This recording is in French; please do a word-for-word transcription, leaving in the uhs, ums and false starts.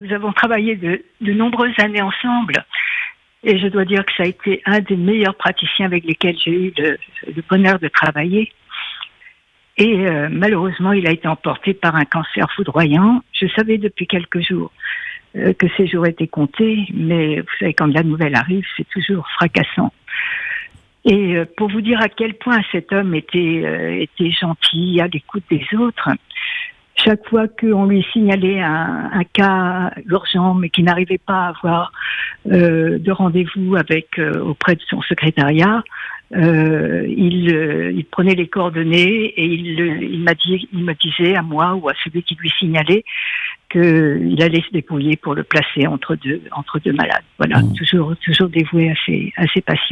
Nous avons travaillé de, de nombreuses années ensemble et je dois dire que ça a été un des meilleurs praticiens avec lesquels j'ai eu le, le bonheur de travailler. Et euh, malheureusement, il a été emporté par un cancer foudroyant. Je savais depuis quelques jours euh, que ces jours étaient comptés, mais vous savez, quand la nouvelle arrive, c'est toujours fracassant. Et euh, pour vous dire à quel point cet homme était, euh, était gentil, à l'écoute des autres, chaque fois qu'on lui signalait un, un cas urgent, mais qui n'arrivait pas à avoir euh, de rendez-vous avec euh, auprès de son secrétariat, euh, il, euh, il prenait les coordonnées et il, il, m'a dit, il me disait à moi ou à celui qui lui signalait qu'il allait se débrouiller pour le placer entre deux, entre deux malades. Voilà, mmh. toujours, toujours dévoué à ses, à ses patients.